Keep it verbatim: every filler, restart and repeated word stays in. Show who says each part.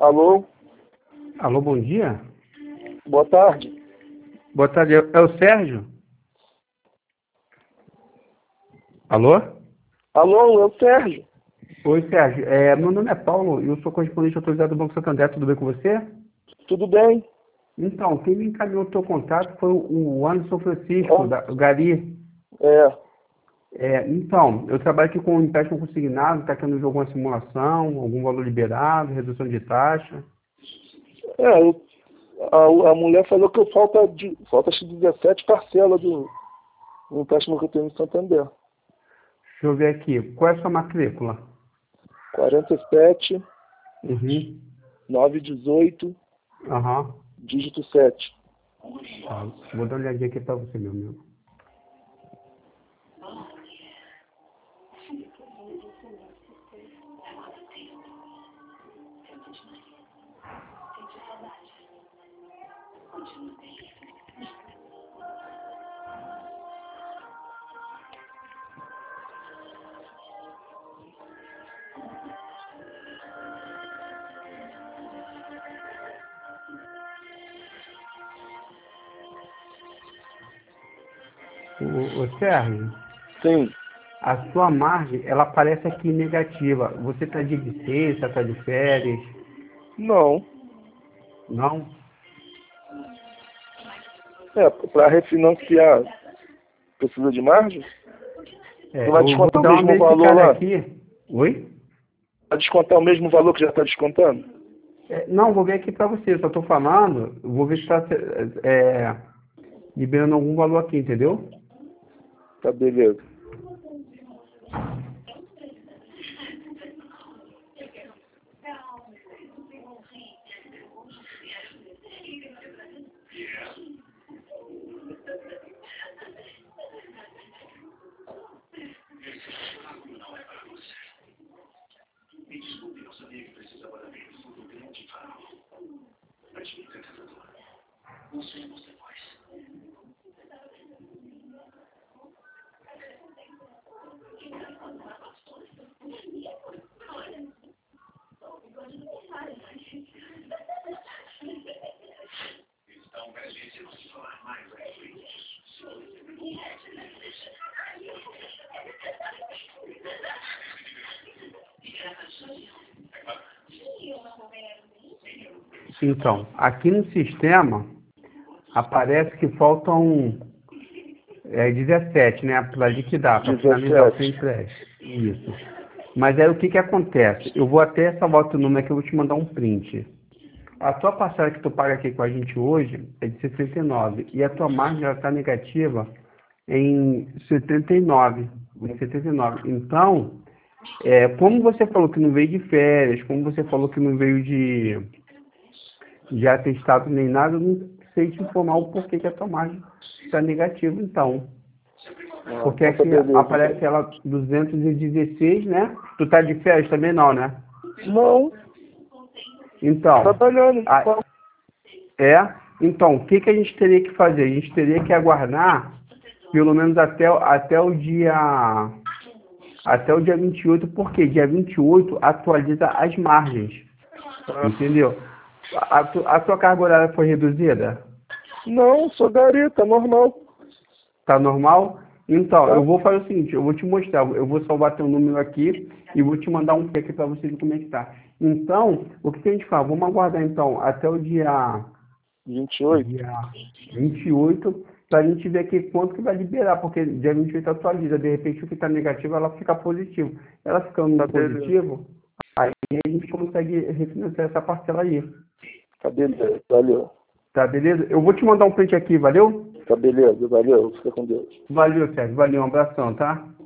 Speaker 1: Alô?
Speaker 2: Alô, bom dia.
Speaker 1: Boa tarde.
Speaker 2: Boa tarde, é é o Sérgio? Alô?
Speaker 1: Alô, é o Sérgio.
Speaker 2: Oi, Sérgio. É, meu nome é Paulo e eu sou correspondente autorizado do Banco Santander. Tudo bem com você?
Speaker 1: Tudo bem?
Speaker 2: Então, quem me encaminhou o teu contato foi o Anderson Francisco,
Speaker 1: Ó,
Speaker 2: da o Gari.
Speaker 1: É,
Speaker 2: É, então, eu trabalho aqui com empréstimo consignado, está querendo jogar uma simulação, algum valor liberado, redução de taxa.
Speaker 1: é eu- a, a mulher falou que falta, de, falta acho que dezessete parcelas do, do empréstimo que eu tenho no Santander.
Speaker 2: Deixa eu ver aqui. Qual é a sua matrícula?
Speaker 1: quarenta e sete,
Speaker 2: Uhum.
Speaker 1: novecentos e dezoito,
Speaker 2: Aham.
Speaker 1: dígito sete.
Speaker 2: Tá. Vou dar uma olhadinha aqui para você, meu amigo. O, o Sérgio,
Speaker 1: Sim.
Speaker 2: a sua margem, ela aparece aqui negativa. Você está de licença, está de férias?
Speaker 1: Não.
Speaker 2: Não?
Speaker 1: É, para refinanciar precisa de margem?
Speaker 2: É,
Speaker 1: Não vai
Speaker 2: eu vou
Speaker 1: descontar o
Speaker 2: dar uma
Speaker 1: mesmo valor
Speaker 2: verificada
Speaker 1: lá?
Speaker 2: aqui. Oi?
Speaker 1: Vai descontar o mesmo valor que já está descontando?
Speaker 2: É, não, vou ver aqui para você. Eu só estou falando, eu vou ver se está é, liberando algum valor aqui, entendeu?
Speaker 1: Tá, beleza.
Speaker 2: Então, aqui no sistema aparece que faltam é, dezessete, né, para liquidar, para finalizar o seu
Speaker 1: dezessete.
Speaker 2: empréstimo. Isso. Mas aí o que que acontece? Eu vou até salvar o teu número aqui, eu vou te mandar um print. A tua parcela que tu paga aqui com a gente hoje é de sessenta e nove e a tua margem já está negativa em setenta e nove. Em setenta e nove. Então, é, como você falou que não veio de férias, como você falou que não veio de, de atestado nem nada, eu não sei te informar o porquê que a tua margem está negativa, então.
Speaker 1: Ah,
Speaker 2: Porque
Speaker 1: então tá
Speaker 2: aqui
Speaker 1: beleza.
Speaker 2: aparece ela duzentos e dezesseis, né? Tu tá de férias também não, né?
Speaker 1: Não,
Speaker 2: Então,
Speaker 1: trabalhando.
Speaker 2: a- é, então, o que que a gente teria que fazer? A gente teria que aguardar pelo menos até, até o dia até o dia vinte e oito, porque dia vinte e oito atualiza as margens,
Speaker 1: Ah,
Speaker 2: entendeu? A, a, tu- a tua carga horária foi reduzida?
Speaker 1: não, sou garita, normal.
Speaker 2: Tá normal? Então,
Speaker 1: Tá?
Speaker 2: eu vou fazer o seguinte, eu vou te mostrar, eu vou salvar teu número aqui e vou te mandar um aqui para você ver como é que tá. Então, o que que a gente faz? Vamos aguardar então até o dia,
Speaker 1: vinte e oito.
Speaker 2: dia vinte e oito para a gente ver aqui quanto que vai liberar, porque dia vinte e oito atualiza, de repente o que está negativo ela fica positivo. Ela ficando
Speaker 1: Tá
Speaker 2: no
Speaker 1: beleza.
Speaker 2: positivo, aí a gente consegue refinanciar essa parcela aí.
Speaker 1: Tá beleza. Valeu.
Speaker 2: Tá beleza? Eu vou te mandar um print aqui, valeu?
Speaker 1: Tá beleza, valeu. Fica com Deus.
Speaker 2: Valeu, Sérgio. Valeu, um abração, tá?